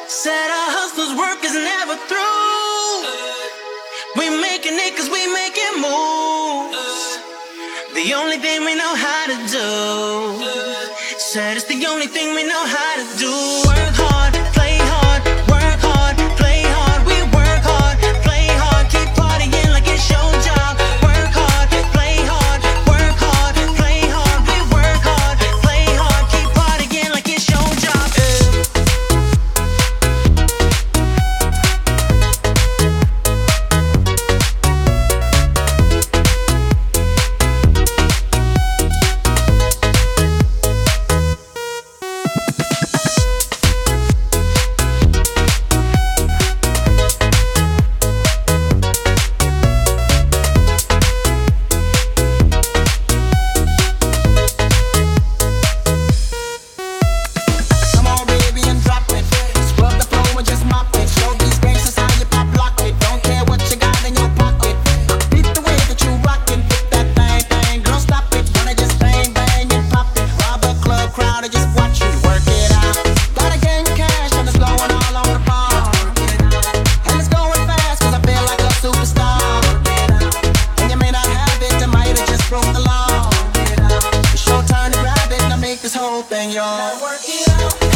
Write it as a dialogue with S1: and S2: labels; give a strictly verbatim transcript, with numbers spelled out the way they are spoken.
S1: Said our hustler's work is never through. We making it cause we making moves. The only thing we know how to do. Said it's the only thing we know how to do. Work hard, play hard, work hard, play hard. We work hard, play hard, keep partying like it's your job. Work hard, play hard, work hard, play hard. We work hard, play hard, keep partying like it's your job. It's your turn to grab it, now make this whole thing yours. Now work it out.